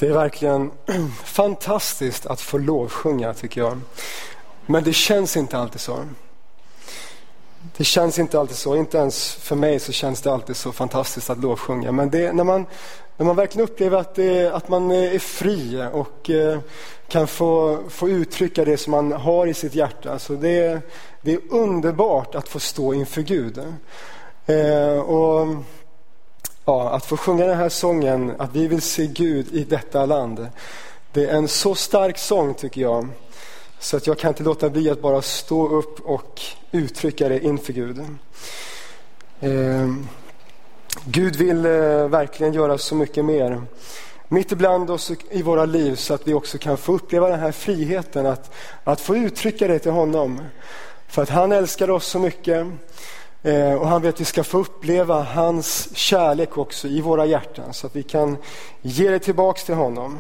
Det är verkligen fantastiskt att få lovsjunga, tycker jag. Men det känns inte alltid så. Det känns inte alltid så. Inte ens för mig så känns det alltid så fantastiskt att lovsjunga. Men det, när man verkligen upplever att man är fri och kan få uttrycka det som man har i sitt hjärta. Så det är underbart att få stå inför Gud. Att få sjunga den här sången, att vi vill se Gud i detta land. Det är en så stark sång, tycker jag. Så att jag kan inte låta bli att bara stå upp och uttrycka det inför Gud. Gud vill verkligen göra så mycket mer mitt ibland oss i våra liv, så att vi också kan få uppleva den här friheten att få uttrycka det till honom. För att han älskar oss så mycket. Och han vet att vi ska få uppleva hans kärlek också i våra hjärtan, så att vi kan ge det tillbaks till honom.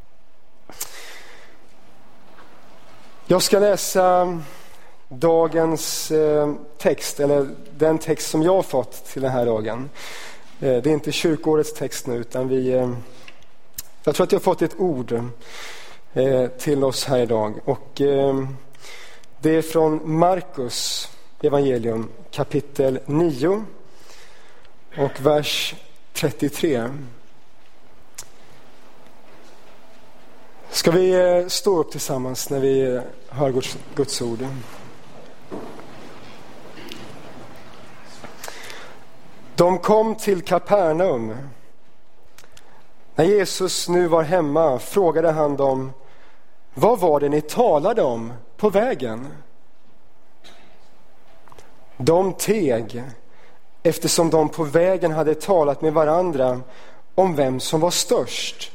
Jag ska läsa dagens text, eller den text som jag har fått till den här dagen. Det är inte kyrkårets text nu, utan jag tror att jag har fått ett ord till oss här idag. Och det är från Markus evangelium kapitel 9 och vers 33. Ska vi stå upp tillsammans när vi hör Guds ord? De kom till Kapernaum. När Jesus nu var hemma frågade han dem: vad var det ni talade om på vägen? De teg, eftersom de på vägen hade talat med varandra om vem som var störst.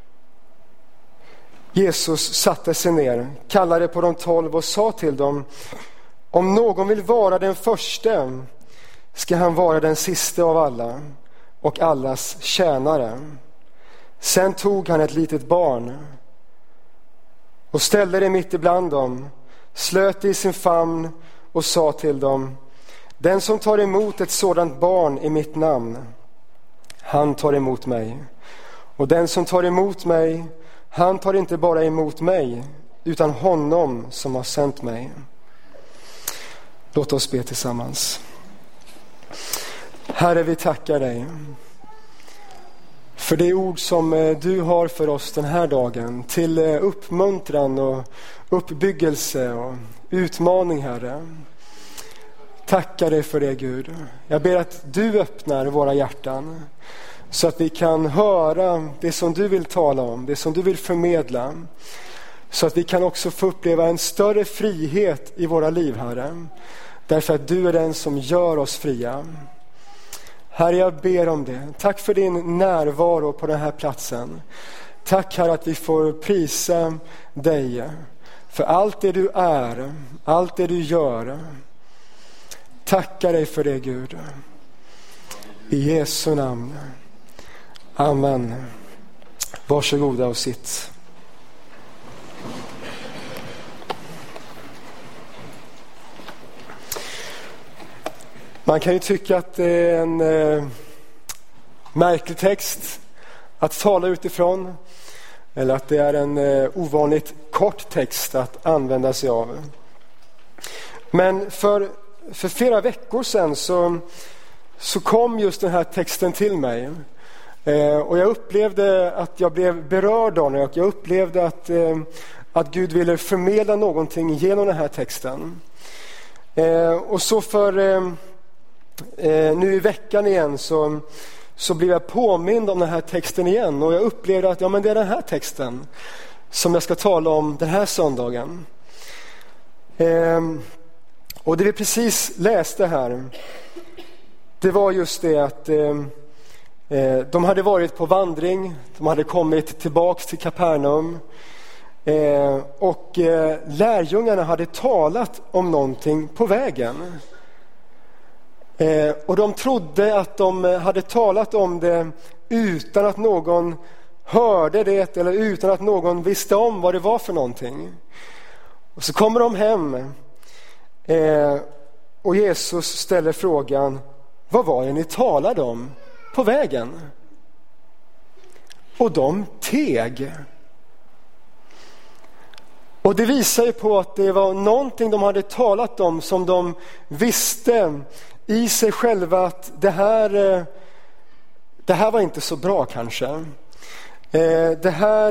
Jesus satte sig ner, kallade på de 12 och sa till dem: om någon vill vara den första, ska han vara den siste av alla och allas tjänare. Sen tog han ett litet barn och ställde det mitt ibland dem, slöt det i sin famn och sa till dem: den som tar emot ett sådant barn i mitt namn, han tar emot mig. Och den som tar emot mig, han tar inte bara emot mig, utan honom som har sänt mig. Låt oss be tillsammans. Herre, vi tackar dig för det ord som du har för oss den här dagen, till uppmuntran och uppbyggelse och utmaning, Herre. Tackar dig för det, Gud. Jag ber att du öppnar våra hjärtan så att vi kan höra det som du vill tala om, det som du vill förmedla. Så att vi kan också få uppleva en större frihet i våra liv, Herre. Därför att du är den som gör oss fria. Herre, jag ber om det. Tack för din närvaro på den här platsen. Tack, Herre, att vi får prisa dig för allt det du är, allt det du gör. Tackar dig för det, Gud. I Jesu namn. Amen. Varsågoda och sitt. Man kan ju tycka att det är en märklig text att tala utifrån, eller att det är en ovanligt kort text att använda sig av. Men för flera veckor sedan så kom just den här texten till mig. Och jag upplevde att jag blev berörd av den, och jag upplevde att Gud ville förmedla någonting genom den här texten. Och så nu i veckan igen så blev jag påmind om den här texten igen, och jag upplevde att men det är den här texten som jag ska tala om den här söndagen. Och det vi precis läste här, det var just det att de hade varit på vandring, de hade kommit tillbaks till Kapernaum, och lärjungarna hade talat om någonting på vägen. Och de trodde att de hade talat om det utan att någon hörde det, eller utan att någon visste om vad det var för någonting. Och så kommer de hem, och Jesus ställer frågan: vad var det ni talade om på vägen? och de teg. Och det visar ju på att det var någonting de hade talat om som de visste i sig själva att det här var inte så bra kanske. Det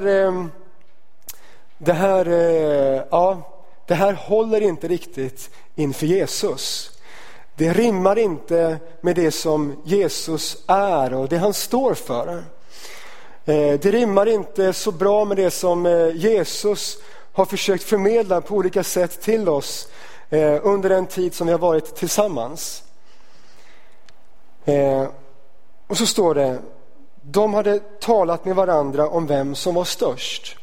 här håller inte riktigt inför Jesus. Det rimmar inte med det som Jesus är och det han står för. Det rimmar inte så bra med det som Jesus har försökt förmedla på olika sätt till oss under den tid som vi har varit tillsammans. Och så står det, de hade talat med varandra om vem som var störst.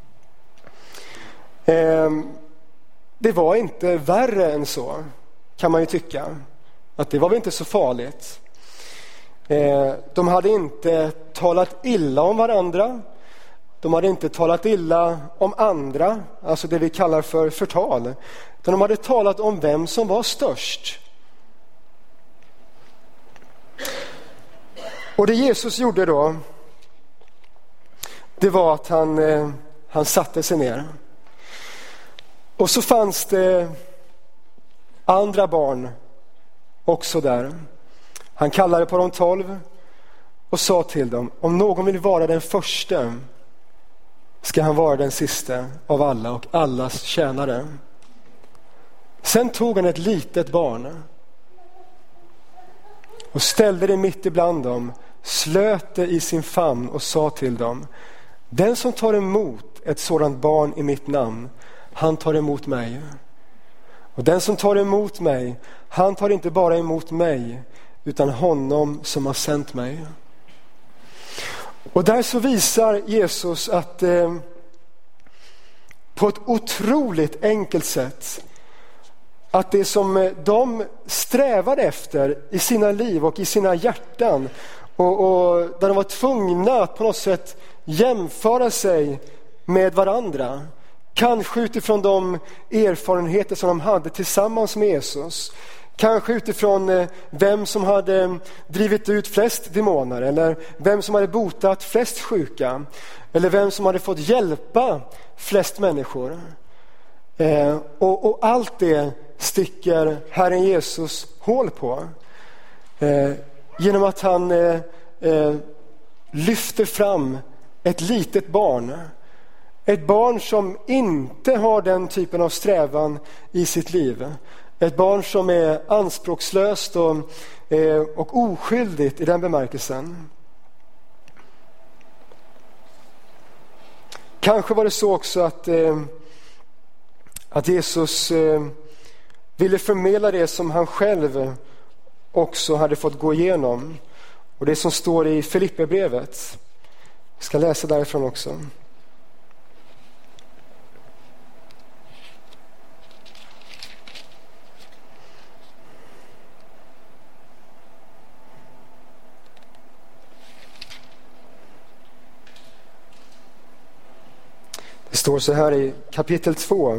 Det var inte värre än så, kan man ju tycka. Att det var väl inte så farligt. De hade inte talat illa om varandra. De hade inte talat illa om andra, alltså det vi kallar för förtal. Utan de hade talat om vem som var störst. Och det Jesus gjorde då, det var att han satte sig ner. Och så fanns det andra barn också där. Han kallade på de 12 och sa till dem, om någon vill vara den första ska han vara den sista av alla och allas tjänare. Sen tog han ett litet barn och ställde det mitt ibland dem, slöt det i sin famn och sa till dem, den som tar emot ett sådant barn i mitt namn, han tar emot mig. Och den som tar emot mig, han tar inte bara emot mig, utan honom som har sänt mig. Och där så visar Jesus att på ett otroligt enkelt sätt att det som de strävade efter i sina liv och i sina hjärtan och där de var tvungna att på något sätt jämföra sig med varandra, kanske utifrån de erfarenheter som de hade tillsammans med Jesus, kanske utifrån vem som hade drivit ut flest demoner eller vem som hade botat flest sjuka eller vem som hade fått hjälpa flest människor. Och allt det sticker Herren Jesus hål på genom att han lyfter fram ett litet barn. Ett barn som inte har den typen av strävan i sitt liv. Ett barn som är anspråkslöst och oskyldigt i den bemärkelsen. Kanske var det så också att Jesus ville förmedla det som han själv också hade fått gå igenom. Och det som står i Filipperbrevet. Jag ska läsa därifrån också. Det står så här i kapitel 2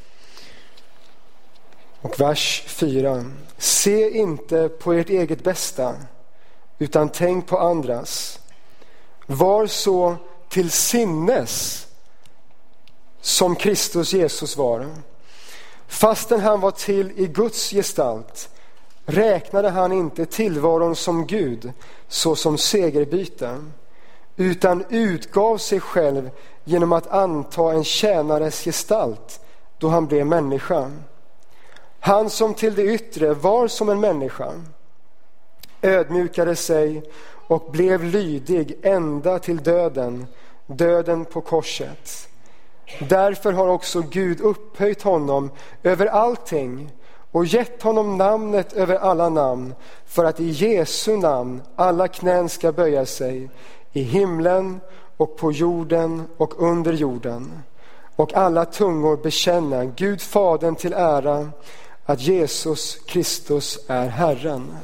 och vers 4. Se inte på ert eget bästa, utan tänk på andras. Var så till sinnes som Kristus Jesus var. Fastän han var till i Guds gestalt räknade han inte tillvaron som Gud så som segerbyte, utan utgav sig själv genom att anta en tjänares gestalt då han blev människa. Han som till det yttre var som en människa ödmjukade sig och blev lydig ända till döden på korset. Därför har också Gud upphöjt honom över allting och gett honom namnet över alla namn, för att i Jesu namn alla knän ska böja sig i himlen och på jorden och under jorden, och alla tungor bekänna Gud Fadern till ära att Jesus Kristus är Herren.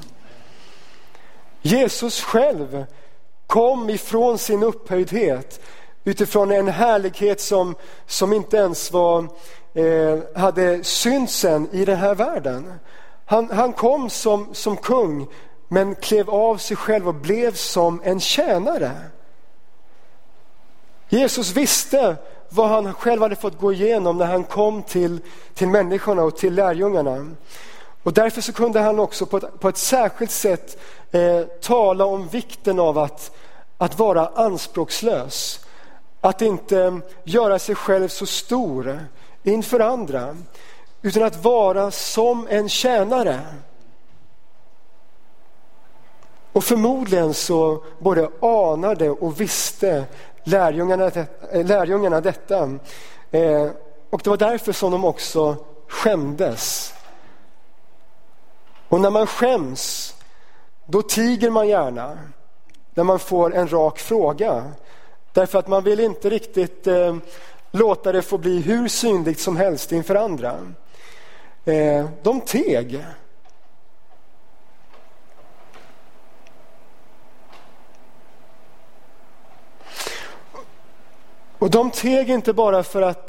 Jesus själv kom ifrån sin upphöjdhet utifrån en härlighet som inte ens hade synsen i den här världen. Han kom som kung, men klev av sig själv och blev som en tjänare. Jesus visste vad han själv hade fått gå igenom när han kom till människorna och till lärjungarna. Och därför så kunde han också på ett särskilt sätt tala om vikten av att vara anspråkslös. Att inte göra sig själv så stor inför andra, utan att vara som en tjänare. Och förmodligen så både anade och visste lärjungarna detta. Och det var därför som de också skämdes. Och när man skäms, då tiger man gärna när man får en rak fråga. Därför att man vill inte riktigt låta det få bli hur synligt som helst inför andra. De teg. Och de teg inte bara för att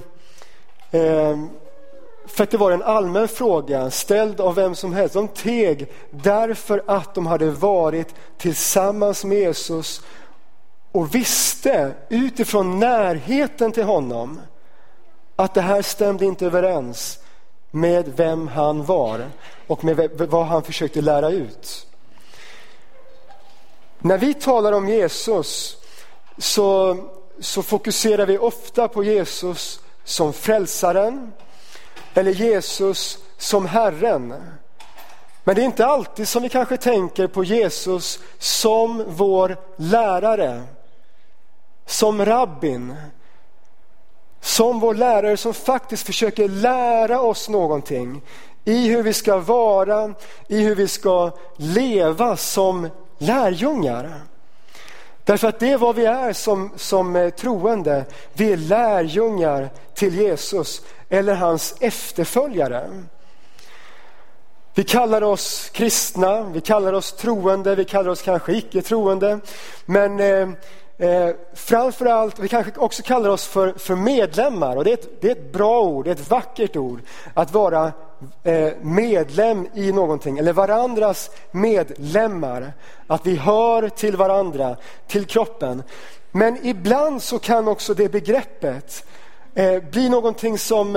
det var en allmän fråga ställd av vem som helst. De teg därför att de hade varit tillsammans med Jesus och visste utifrån närheten till honom att det här stämde inte överens med vem han var och med vad han försökte lära ut. När vi talar om Jesus så fokuserar vi ofta på Jesus som frälsaren eller Jesus som Herren. Men det är inte alltid som vi kanske tänker på Jesus som vår lärare, som rabbin, som vår lärare som faktiskt försöker lära oss någonting i hur vi ska vara, i hur vi ska leva som lärjungar. Därför att det är vad vi är som troende. Vi är lärjungar till Jesus eller hans efterföljare. Vi kallar oss kristna, vi kallar oss troende, vi kallar oss kanske icke-troende. Men framförallt, vi kanske också kallar oss för medlemmar. Och det är ett bra ord, det är ett vackert ord. Att vara medlem i någonting, eller varandras medlemmar. Att vi hör till varandra, till kroppen. Men ibland så kan också det begreppet bli någonting som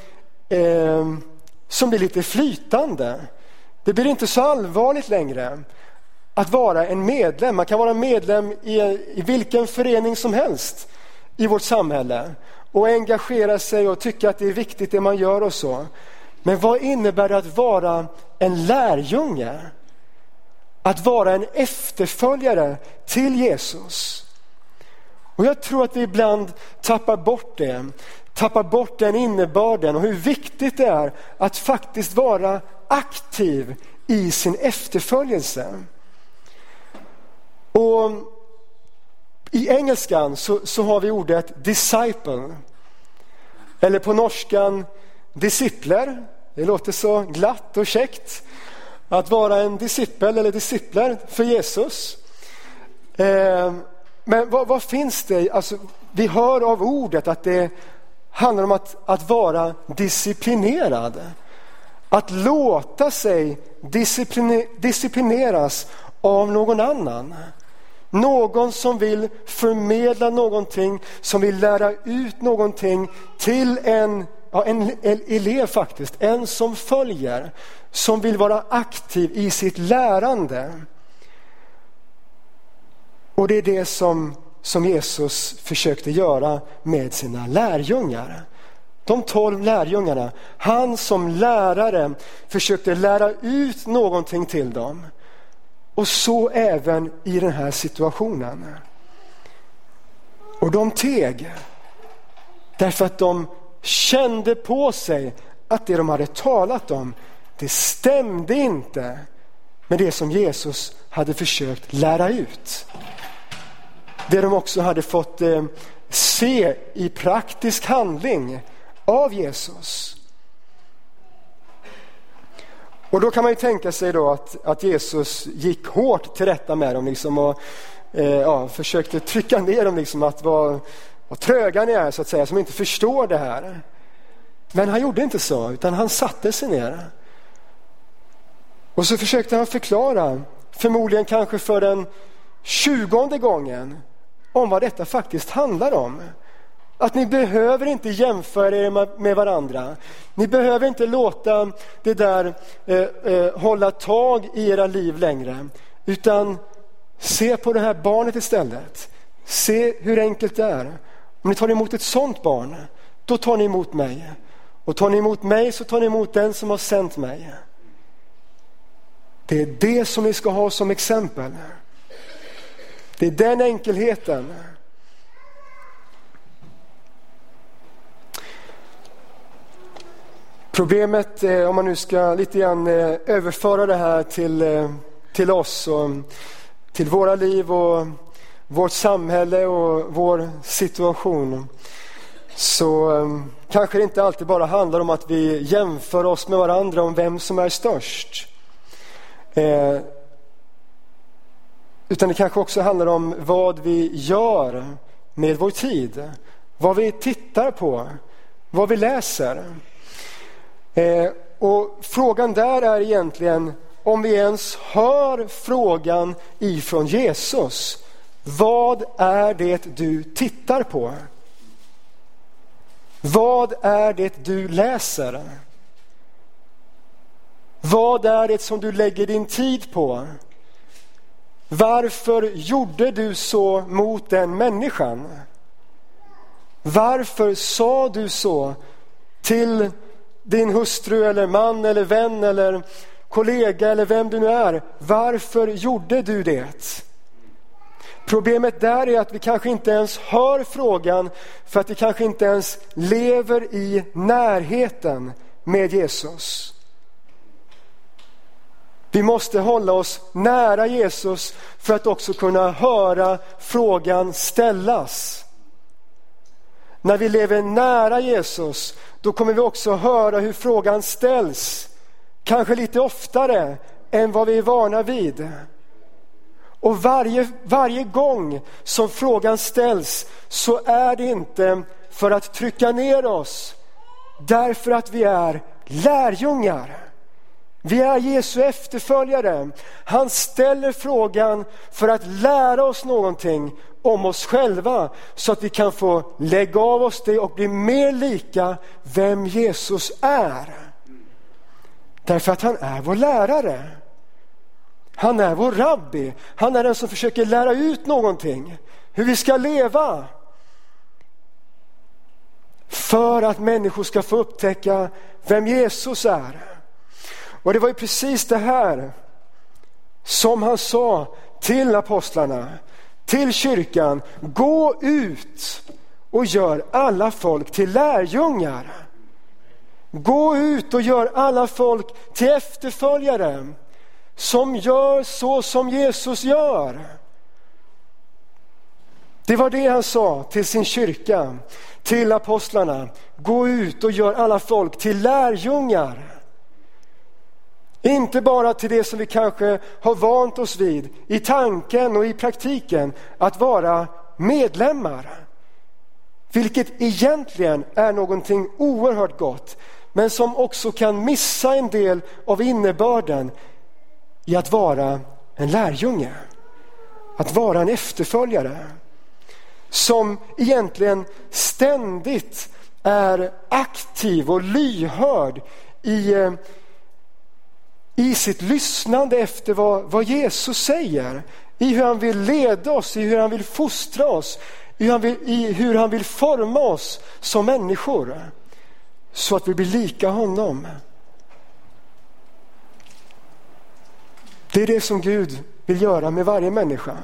blir lite flytande. Det blir inte så allvarligt längre att vara en medlem. Man kan vara medlem i vilken förening som helst i vårt samhälle och engagera sig och tycka att det är viktigt det man gör och så. Men vad innebär det att vara en lärjunge? Att vara en efterföljare till Jesus? Och jag tror att vi ibland tappar bort den innebörden och hur viktigt det är att faktiskt vara aktiv i sin efterföljelse. Och i engelskan så har vi ordet disciple. Eller på norskan discipler. Det låter så glatt och käckt att vara en discipel eller discipler för Jesus. Men vad finns det? Alltså, vi hör av ordet att det handlar om att vara disciplinerad. Att låta sig disciplineras av någon annan. Någon som vill förmedla någonting, som vill lära ut någonting till en elev faktiskt. En som följer, som vill vara aktiv i sitt lärande. Och det är det som Jesus försökte göra med sina lärjungar. De 12 lärjungarna. Han som lärare försökte lära ut någonting till dem. Och så även i den här situationen. Och de teg. Därför att de kände på sig att det de hade talat om, det stämde inte med det som Jesus hade försökt lära ut. Det de också hade fått se i praktisk handling av Jesus. Och då kan man ju tänka sig då att Jesus gick hårt till rätta med dem liksom, och försökte trycka ner dem liksom, att vad tröga ni är så att säga, som inte förstår det här. Men han gjorde inte så, utan han satte sig ner. Och så försökte han förklara, förmodligen kanske för den 20:e gången, om vad detta faktiskt handlar om. Att ni behöver inte jämföra er med varandra. Ni behöver inte låta det där hålla tag i era liv längre. Utan se på det här barnet istället. Se hur enkelt det är. Om ni tar emot ett sånt barn, då tar ni emot mig. Och tar ni emot mig så tar ni emot den som har sänt mig. Det är det som ni ska ha som exempel. Det är den enkelheten. Problemet, om man nu ska lite grann överföra det här till oss och till våra liv och vårt samhälle och vår situation, så kanske det inte alltid bara handlar om att vi jämför oss med varandra om vem som är störst. Utan det kanske också handlar om vad vi gör med vår tid. Vad vi tittar på. Vad vi läser. Och frågan där är egentligen om vi ens hör frågan ifrån Jesus. Vad är det du tittar på? Vad är det du läser? Vad är det som du lägger din tid på? Varför gjorde du så mot den människan? Varför sa du så till din hustru eller man eller vän eller kollega eller vem du nu är? Varför gjorde du det? Problemet där är att vi kanske inte ens hör frågan för att vi kanske inte ens lever i närheten med Jesus. Vi måste hålla oss nära Jesus för att också kunna höra frågan ställas. När vi lever nära Jesus, då kommer vi också höra hur frågan ställs. Kanske lite oftare än vad vi är vana vid. Och varje gång som frågan ställs så är det inte för att trycka ner oss. Därför att vi är lärjungar. Vi är Jesu efterföljare. Han ställer frågan för att lära oss någonting om oss själva. Så att vi kan få lägga av oss det och bli mer lika vem Jesus är. Därför att han är vår lärare. Han är vår rabbi. Han är den som försöker lära ut någonting. Hur vi ska leva. För att människor ska få upptäcka vem Jesus är. Och det var ju precis det här som han sa till apostlarna, till kyrkan. Gå ut och gör alla folk till lärjungar. Gå ut och gör alla folk till efterföljare. Som gör så som Jesus gör. Det var det han sa till sin kyrka, till apostlarna. Gå ut och gör alla folk till lärjungar. Inte bara till det som vi kanske har vant oss vid i tanken och i praktiken, att vara medlemmar. Vilket egentligen är någonting oerhört gott, men som också kan missa en del av innebörden i att vara en lärjunge. Att vara en efterföljare. Som egentligen ständigt är aktiv och lyhörd i sitt lyssnande efter vad Jesus säger. I hur han vill leda oss, i hur han vill fostra oss, i hur han vill forma oss som människor. Så att vi blir lika honom. Det är det som Gud vill göra med varje människa.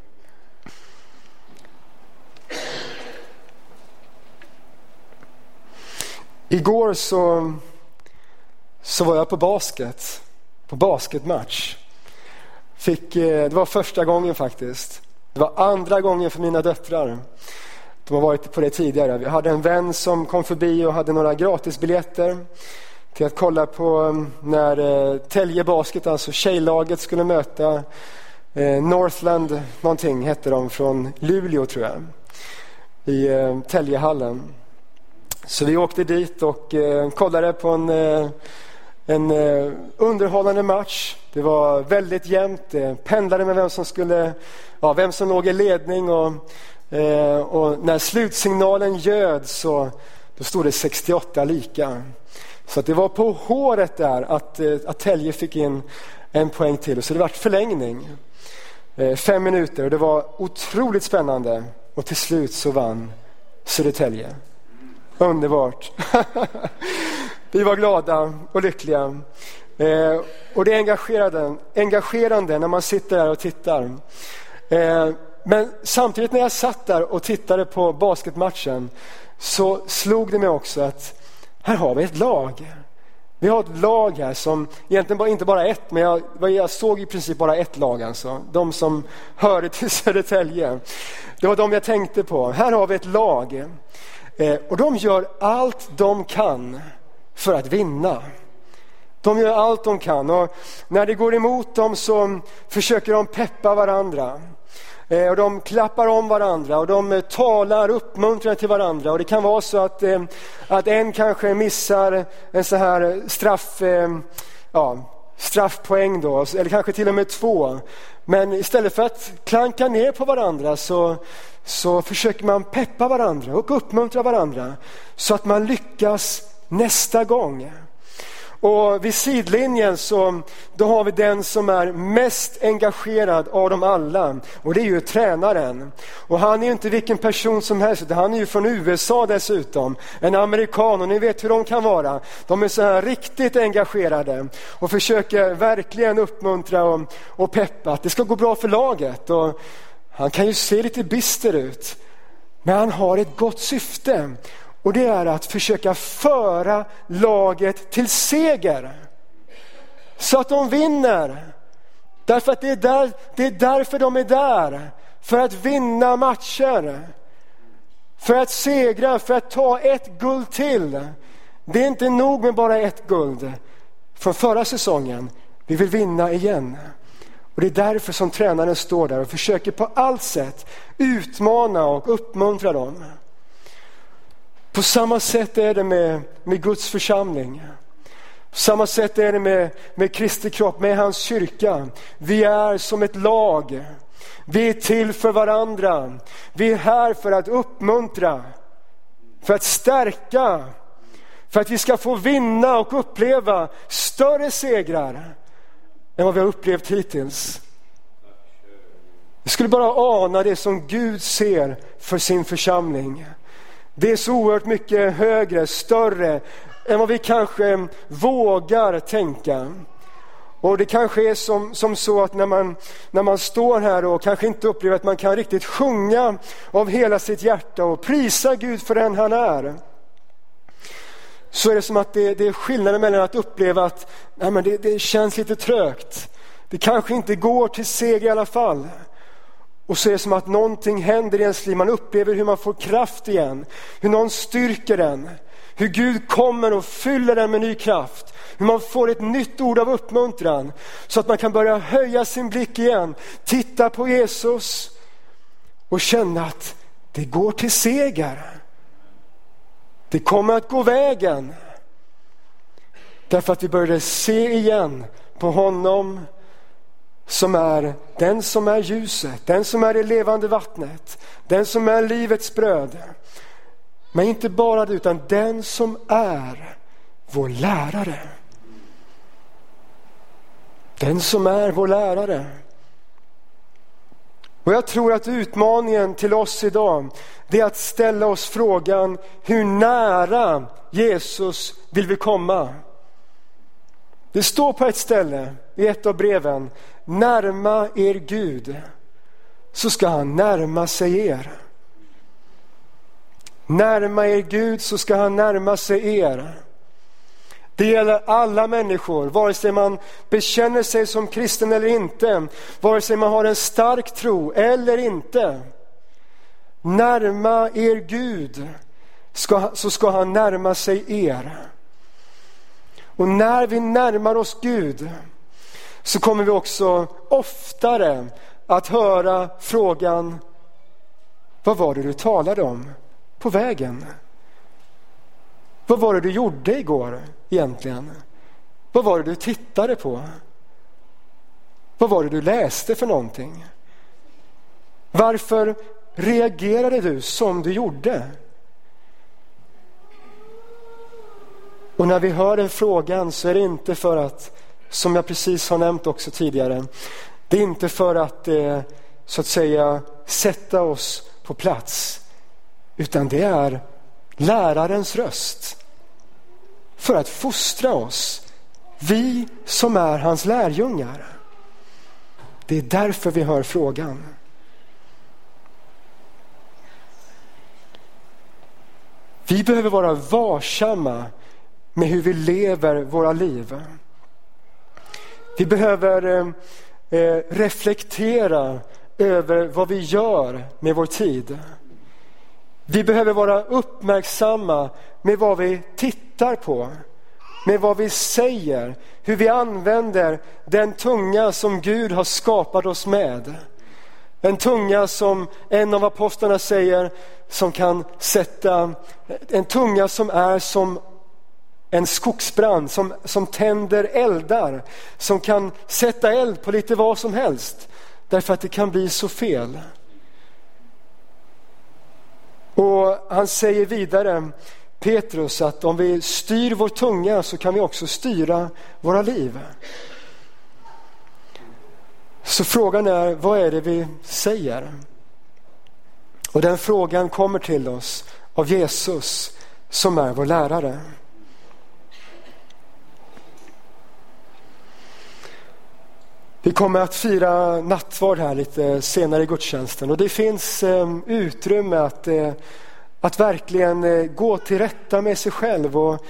Igår så var jag på basketmatch. Det var första gången faktiskt. Det var andra gången för mina döttrar. De har varit på det tidigare. Vi hade en vän som kom förbi och hade några gratisbiljetter till att kolla på när Tälje Basket, alltså tjejlaget, skulle möta Northland, någonting hette de, från Luleå tror jag, i Täljehallen. Så vi åkte dit och kollade på en underhållande match. Det var väldigt jämnt. Det pendlade med vem som låg i ledning, och Och när slutsignalen ljöd så då stod det 68 lika. Så att det var på håret där att Tälje fick in en poäng till. Så det var förlängning. 5 minuter och det var otroligt spännande. Och till slut så vann Södertälje. Underbart. Vi var glada och lyckliga. Och det är engagerande när man sitter där och tittar. Men samtidigt när jag satt där och tittade på basketmatchen så slog det mig också att här har vi ett lag. Vi har ett lag här som egentligen inte bara ett, men jag såg i princip bara ett lag alltså. De som hörde till Södertälje. Det var de jag tänkte på. Här har vi ett lag. Och de gör allt de kan för att vinna. De gör allt de kan. Och när det går emot dem så försöker de peppa varandra. Och de klappar om varandra och de talar uppmuntrande till varandra. Och det kan vara så att en kanske missar en så här straffpoäng då, eller kanske till och med 2. Men istället för att klanka ner på varandra så försöker man peppa varandra och uppmuntra varandra så att man lyckas nästa gång. Och vid sidlinjen så då har vi den som är mest engagerad av dem alla. Och det är ju tränaren. Och han är ju inte vilken person som helst. Han är ju från USA dessutom. En amerikan, och ni vet hur de kan vara. De är så här riktigt engagerade. Och försöker verkligen uppmuntra och peppa. Att det ska gå bra för laget. Och han kan ju se lite bister ut. Men han har ett gott syfte. Och det är att försöka föra laget till seger. Så att de vinner. Därför att det är därför de är där. För att vinna matcher. För att segra, för att ta ett guld till. Det är inte nog med bara ett guld från förra säsongen. Vi vill vinna igen. Och det är därför som tränaren står där och försöker på allt sätt utmana och uppmuntra dem. På samma sätt är det med Guds församling. På samma sätt är det med Kristi kropp, med hans kyrka. Vi är som ett lag. Vi är till för varandra. Vi är här för att uppmuntra, för att stärka, för att vi ska få vinna och uppleva större segrar än vad vi har upplevt hittills. Vi skulle bara ana det som Gud ser för sin församling. Det är så oerhört mycket högre, större än vad vi kanske vågar tänka. Och det kanske är som så att när man står här och kanske inte upplever att man kan riktigt sjunga av hela sitt hjärta och prisa Gud för den han är. Så är det som att det är skillnaden mellan att uppleva att nej, men det känns lite trögt. Det kanske inte går till seger i alla fall. Och så är det som att någonting händer i ens liv. Man upplever hur man får kraft igen. Hur någon styrker den. Hur Gud kommer och fyller den med ny kraft. Hur man får ett nytt ord av uppmuntran. Så att man kan börja höja sin blick igen. Titta på Jesus. Och känna att det går till seger. Det kommer att gå vägen. Därför att vi började se igen på honom som är den som är ljuset, den som är det levande vattnet, den som är livets bröd. Men inte bara det, utan den som är vår lärare. Den som är vår lärare. Och jag tror att utmaningen till oss idag, det är att ställa oss frågan: hur nära Jesus vill vi komma? Det står på ett ställe i ett av breven: närma er Gud, så ska han närma sig er. Närma er Gud, så ska han närma sig er. Det gäller alla människor, vare sig man bekänner sig som kristen eller inte, vare sig man har en stark tro eller inte. Närma er Gud, så ska han närma sig er. Och när vi närmar oss Gud, så kommer vi också oftare att höra frågan: vad var det du talade om på vägen? Vad var det du gjorde igår egentligen? Vad var det du tittade på? Vad var det du läste för någonting? Varför reagerade du som du gjorde? Och när vi hör den frågan så är det inte för att, som jag precis har nämnt också tidigare, det är inte för att så att säga sätta oss på plats, utan det är lärarens röst för att fostra oss, vi som är hans lärjungar. Det är därför vi hör frågan. Vi behöver vara varsamma med hur vi lever våra liv. Vi behöver reflektera över vad vi gör med vår tid. Vi behöver vara uppmärksamma med vad vi tittar på, med vad vi säger, hur vi använder den tunga som Gud har skapat oss med. En tunga som en av apostlarna säger, som kan sätta, en tunga som är som en skogsbrand, som tänder eldar, som kan sätta eld på lite vad som helst, därför att det kan bli så fel. Och han säger vidare, Petrus, att om vi styr vår tunga så kan vi också styra våra liv. Så frågan är, vad är det vi säger? Och den frågan kommer till oss av Jesus som är vår lärare. Vi kommer att fira nattvard här lite senare i gudstjänsten, och det finns utrymme att verkligen gå till rätta med sig själv och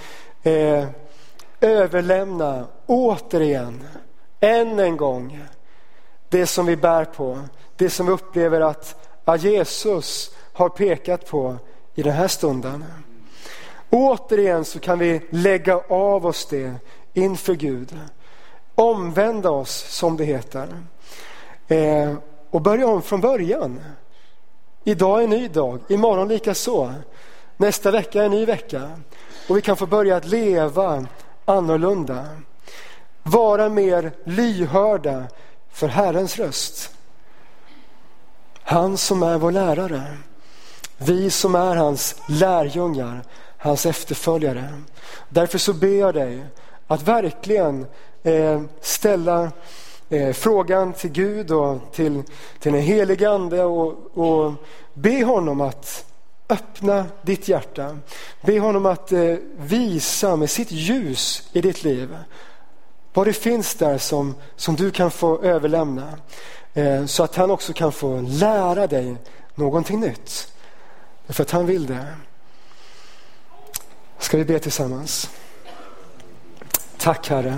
överlämna återigen, än en gång, det som vi bär på, det som vi upplever att Jesus har pekat på i den här stunden. Återigen så kan vi lägga av oss det inför Gud. Omvända oss, som det heter. Och börja om från början. Idag är en ny dag, imorgon lika så. Nästa vecka är en ny vecka. Och vi kan få börja att leva annorlunda. Vara mer lyhörda för Herrens röst. Han som är vår lärare. Vi som är hans lärjungar, hans efterföljare. Därför så ber jag dig att verkligen ställa frågan till Gud och till den helige ande och be honom att öppna ditt hjärta. Be honom att visa med sitt ljus i ditt liv vad det finns där som du kan få överlämna, så att han också kan få lära dig någonting nytt. För att han vill det. Ska vi be tillsammans? Tack Herre.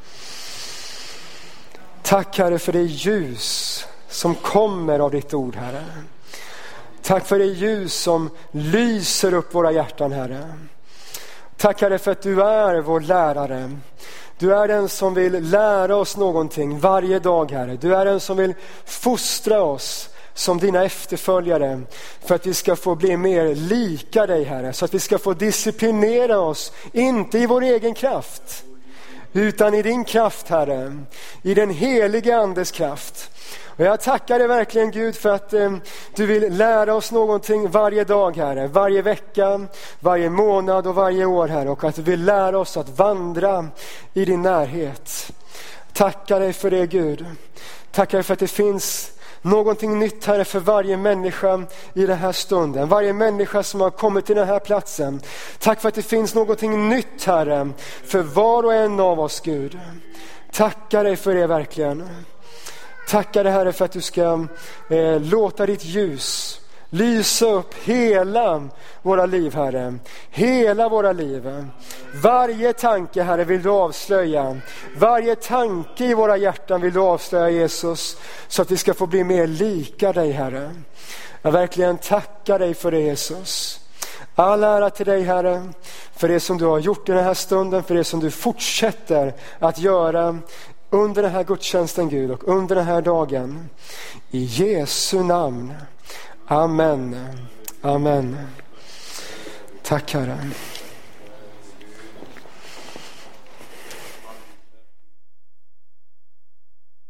Tack Herre för det ljus som kommer av ditt ord, Herre. Tack för det ljus som lyser upp våra hjärtan, Herre. Tack Herre för att du är vår lärare. Du är den som vill lära oss någonting varje dag, Herre. Du är den som vill fostra oss som dina efterföljare, för att vi ska få bli mer lika dig, Herre. Så att vi ska få disciplinera oss, inte i vår egen kraft, utan i din kraft, Herre. I den helige andes kraft. Och jag tackar dig verkligen, Gud, för att du vill lära oss någonting varje dag, Herre. Varje vecka, varje månad och varje år, Herre. Och att du vill lära oss att vandra i din närhet. Tackar dig för det, Gud. Tackar dig för att det finns någonting nytt, Herre, för varje människa i den här stunden. Varje människa som har kommit till den här platsen. Tack för att det finns någonting nytt, Herre, för var och en av oss, Gud. Tackar dig för det verkligen. Tackar dig, Herre, för att du ska låta ditt ljus lysa upp hela våra liv, Herre. Hela våra liv. Varje tanke, Herre, vill du avslöja. Varje tanke i våra hjärtan vill du avslöja, Jesus. Så att vi ska få bli mer lika dig, Herre. Jag verkligen tackar dig för det, Jesus. All ära till dig, Herre. För det som du har gjort i den här stunden. För det som du fortsätter att göra under den här gudstjänsten, Gud. Och under den här dagen. I Jesu namn. Amen. Amen. Tack, Herre.